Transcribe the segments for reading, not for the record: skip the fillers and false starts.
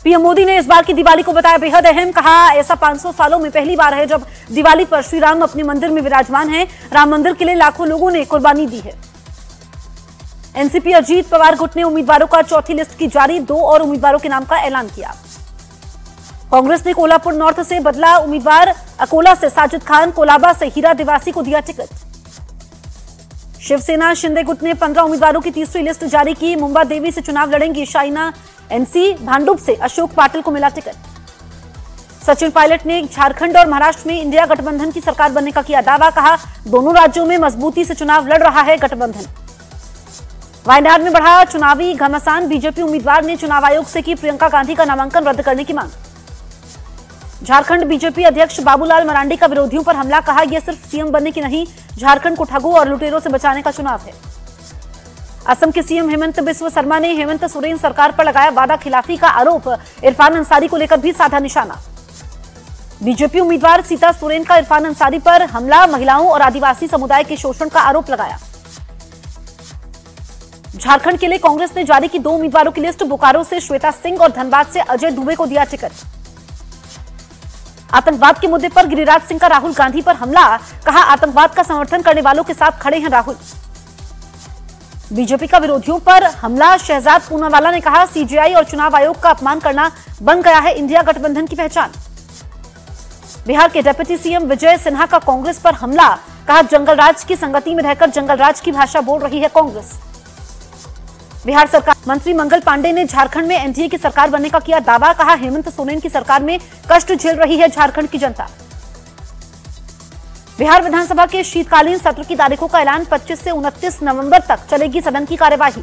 PM Modi ने इस बार की दिवाली को बताया बेहद अहम। कहा ऐसा 500 सालों में पहली बार है जब दिवाली पर श्री राम अपने मंदिर में विराजमान हैं। राम मंदिर के लिए लाखों लोगों ने कुर्बानी दी है। एनसीपी अजीत पवार गुट ने उम्मीदवारों का चौथी लिस्ट की जारी, 2 और उम्मीदवारों के नाम का ऐलान किया। कांग्रेस ने कोल्हापुर नॉर्थ से बदला उम्मीदवार, अकोला से साजिद खान, कोलाबा से हीरा देवासी को दिया टिकट। शिवसेना शिंदे गुट ने 15 उम्मीदवारों की तीसरी लिस्ट जारी की। मुंबा देवी से चुनाव लड़ेंगी शाइना एनसी, भांडुप से अशोक पाटिल को मिला टिकट। सचिन पायलट ने झारखंड और महाराष्ट्र में इंडिया गठबंधन की सरकार बनने का किया दावा। कहा दोनों राज्यों में मजबूती से चुनाव लड़ रहा है गठबंधन। वायनाड में बढ़ा चुनावी घमासान, बीजेपी उम्मीदवार ने चुनाव आयोग से की प्रियंका गांधी का नामांकन रद्द करने की मांग। झारखंड बीजेपी अध्यक्ष बाबूलाल मरांडी का विरोधियों पर हमला। कहा यह सिर्फ सीएम बनने की नहीं, झारखंड को ठगों और लुटेरों से बचाने का चुनाव है। असम के सीएम हेमंत बिस्व शर्मा ने हेमंत सोरेन सरकार पर लगाया वादा खिलाफी का आरोप। इरफान अंसारी को लेकर भी साधा निशाना। बीजेपी उम्मीदवार सीता सोरेन का इरफान अंसारी पर हमला, महिलाओं और आदिवासी समुदाय के शोषण का आरोप लगाया। झारखंड के लिए कांग्रेस ने जारी की 2 उम्मीदवारों की लिस्ट। बोकारो से श्वेता सिंह और धनबाद से अजय दुबे को दिया टिकट। आतंकवाद के मुद्दे पर गिरिराज सिंह का राहुल गांधी पर हमला। कहा आतंकवाद का समर्थन करने वालों के साथ खड़े हैं राहुल। बीजेपी का विरोधियों पर हमला, शहजाद पूनावाला ने कहा सीजेआई और चुनाव आयोग का अपमान करना बन गया है इंडिया गठबंधन की पहचान। बिहार के डिप्टी सीएम विजय सिन्हा का कांग्रेस पर हमला। कहा जंगल राज की संगति में रहकर जंगल राज की भाषा बोल रही है कांग्रेस। बिहार सरकार मंत्री मंगल पांडे ने झारखंड में एनडीए की सरकार बनने का किया दावा। कहा हेमंत सोरेन की सरकार में कष्ट झेल रही है झारखंड की जनता। बिहार विधानसभा के शीतकालीन सत्र की तारीखों का ऐलान, 25 से 29 नवंबर तक चलेगी सदन की कार्यवाही।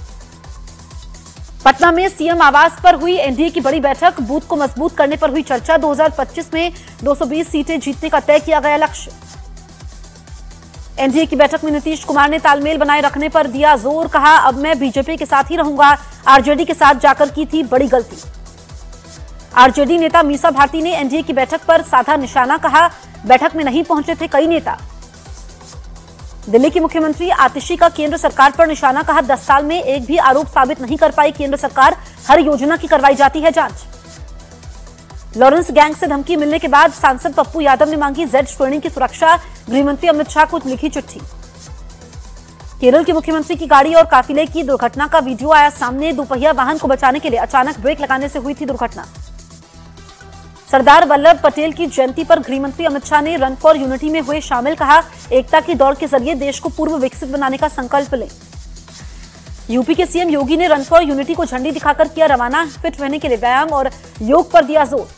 पटना में सीएम आवास पर हुई एनडीए की बड़ी बैठक, बूथ को मजबूत करने पर हुई चर्चा। 2025 में 220 सीटें जीतने का तय किया गया लक्ष्य। एनडीए की बैठक में नीतीश कुमार ने तालमेल बनाए रखने पर दिया जोर। कहा अब मैं बीजेपी के साथ ही रहूंगा, आरजेडी के साथ जाकर की थी बड़ी गलती। आरजेडी नेता मीसा भारती ने एनडीए की बैठक पर साधा निशाना। कहा बैठक में नहीं पहुंचे थे कई नेता। दिल्ली की मुख्यमंत्री आतिशी का केंद्र सरकार पर निशाना। कहा 10 साल में एक भी आरोप साबित नहीं कर पाई केंद्र सरकार, हर योजना की करवाई जाती है जांच। लॉरेंस गैंग से धमकी मिलने के बाद सांसद पप्पू यादव ने मांगी जेड श्रेणी की सुरक्षा, गृहमंत्री अमित शाह को लिखी चिट्ठी। केरल के मुख्यमंत्री की गाड़ी और काफिले की दुर्घटना का वीडियो आया सामने। दोपहिया वाहन को बचाने के लिए अचानक ब्रेक लगाने से हुई थी दुर्घटना। सरदार वल्लभ पटेल की जयंती पर गृहमंत्री अमित शाह ने रन फॉर यूनिटी में हुए शामिल। कहा एकता की दौड़ के जरिए देश को पूर्व विकसित बनाने का संकल्प लें। यूपी के सीएम योगी ने रन फॉर यूनिटी को झंडी दिखाकर किया रवाना। फिट रहने के लिए व्यायाम और योग पर दिया जोर।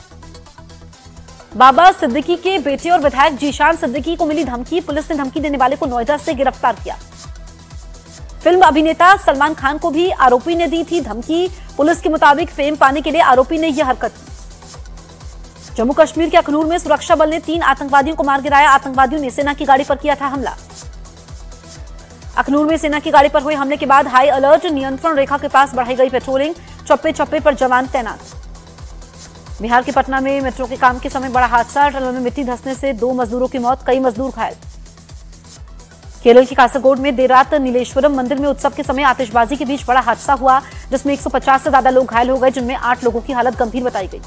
बाबा सिद्दीकी के बेटे और विधायक जीशान सिद्दीकी को मिली धमकी, पुलिस ने धमकी देने वाले को नोएडा से गिरफ्तार किया। फिल्म अभिनेता सलमान खान को भी आरोपी ने दी थी धमकी, पुलिस के मुताबिक फेम पाने के लिए आरोपी ने यह हरकत की। जम्मू कश्मीर के अखनूर में सुरक्षा बल ने 3 आतंकवादियों को मार गिराया। आतंकवादियों ने सेना की गाड़ी पर किया था हमला। अखनूर में सेना की गाड़ी पर हुए हमले के बाद हाई अलर्ट, नियंत्रण रेखा के पास बढ़ाई गई पेट्रोलिंग, चप्पे चप्पे पर जवान तैनात। बिहार के पटना में मेट्रो के काम के समय बड़ा हादसा, टनल में मिट्टी धंसने से 2 मजदूरों की मौत, कई मजदूर घायल। केरल के कासरगोड में देर रात नीलेश्वरम मंदिर में उत्सव के समय आतिशबाजी के बीच बड़ा हादसा हुआ, जिसमें 150 से ज्यादा लोग घायल हो गए, जिनमें 8 लोगों की हालत गंभीर बताई गई।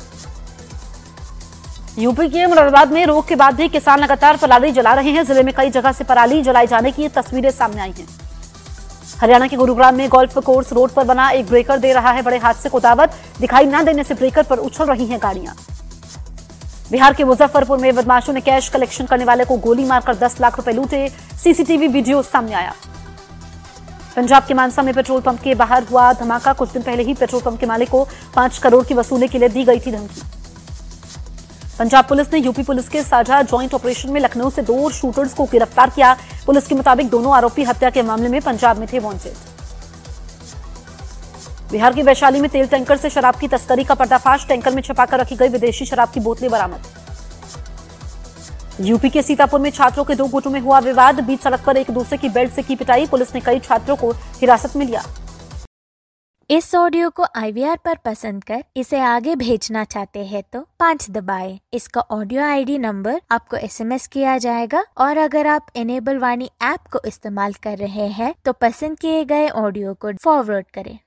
यूपी के मुरादाबाद में रोक के बाद भी किसान लगातार पराली जला रहे हैं। जिले में कई जगह से पराली जलाए जाने की तस्वीरें सामने आई हैं। हरियाणा के गुरुग्राम में गोल्फ कोर्स रोड पर बना एक ब्रेकर दे रहा है बड़े हादसे को दावत, दिखाई न देने से ब्रेकर पर उछल रही हैं गाड़ियां। बिहार के मुजफ्फरपुर में बदमाशों ने कैश कलेक्शन करने वाले को गोली मारकर 10 लाख रुपए लूटे, सीसीटीवी वीडियो सामने आया। पंजाब के मानसा में पेट्रोल पंप के बाहर हुआ धमाका, कुछ दिन पहले ही पेट्रोल पंप के मालिक को 5 करोड़ की वसूली के लिए दी गई थी धमकी। पंजाब पुलिस ने यूपी पुलिस के साझा ज्वाइंट ऑपरेशन में लखनऊ से 2 शूटर्स को गिरफ्तार किया। पुलिस के मुताबिक दोनों आरोपी हत्या के मामले में पंजाब में थे वांटेड। बिहार के वैशाली में तेल टैंकर से शराब की तस्करी का पर्दाफाश, टैंकर में छिपाकर रखी गई विदेशी शराब की बोतलें बरामद। यूपी के सीतापुर में छात्रों के 2 गुटों में हुआ विवाद, बीच सड़क पर एक दूसरे की बेल्ट से की पिटाई, पुलिस ने कई छात्रों को हिरासत में लिया। इस ऑडियो को IVR पर पसंद कर इसे आगे भेजना चाहते हैं तो 5 दबाएं। इसका ऑडियो ID नंबर आपको SMS किया जाएगा और अगर आप इनेबल वाणी ऐप को इस्तेमाल कर रहे हैं तो पसंद किए गए ऑडियो को फॉरवर्ड करें।